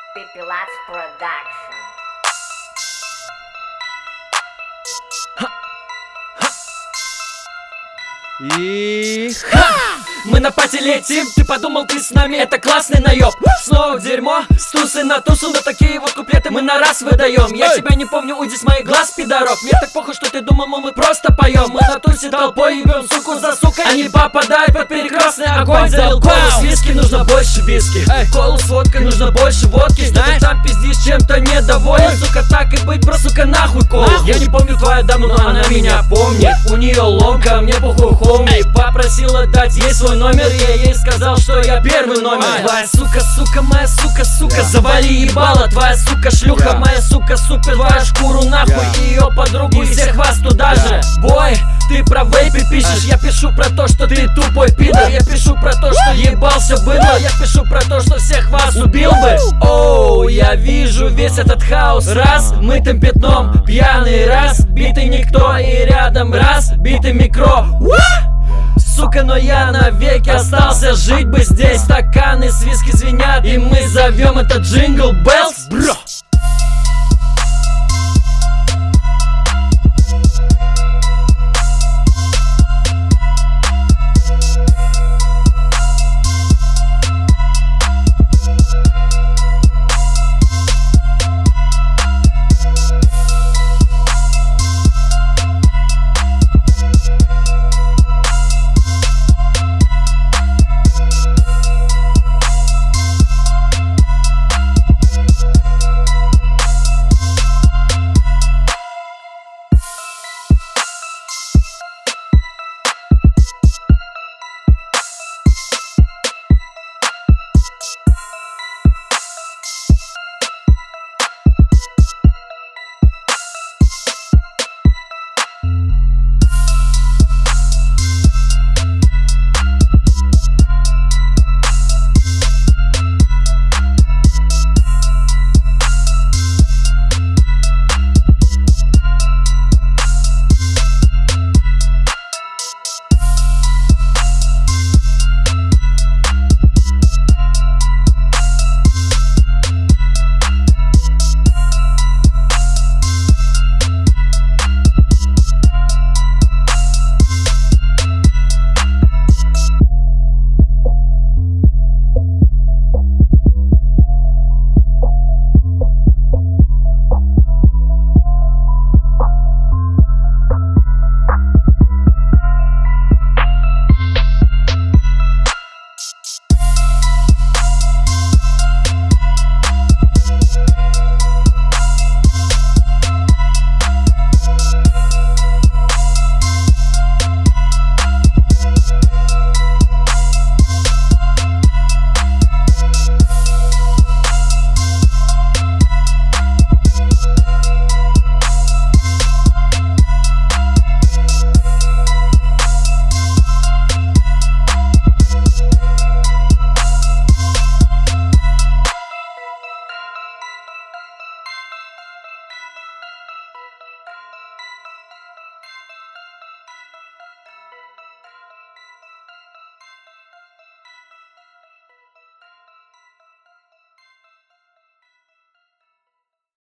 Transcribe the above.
Пепелац Продакшн. И мы на пати летим, ты подумал, ты с нами, это классный наеб. Снова дерьмо, с тусы на тусу, но такие вот куплеты мы на раз выдаем. Я тебя не помню, уйди с моих глаз, пидорок. Мне так похуй, что ты думал, мы просто поем. Мы на тусе толпой ебем суку за сукой. Они попадают под перекрестный огонь. Залил колу с виски, нужно больше виски. Колу с водкой, нужно больше водки. Что ты там пиздишь, чем-то недоволен. Сука, так и быть, просто сука, нахуй колу. Я не помню твою даму, но она меня помнит. У нее ломка, мне похуй, хоми. Попросила дать ей свой номер, я ей сказал, что я первый номер. Твоя сука, сука, моя сука, сука, завали ебало. Твоя сука, шлюха, моя сука, супер. Твою шкуру нахуй и ее подругу, и всех вас туда же. Бой, ты про вейпе пишешь, я пишу про то, что ты тупой пидор. Я пишу про то, что ебался быдло. Я пишу про то, что всех вас убил бы. Оу, я вижу весь этот хаос. Раз, мытым пятном, пьяный, раз, битый никто, и рядом раз, битый микро. Сука, но я навеки остался, жить бы здесь. Стаканы с виски звенят, и мы зовем это Джингл Беллс.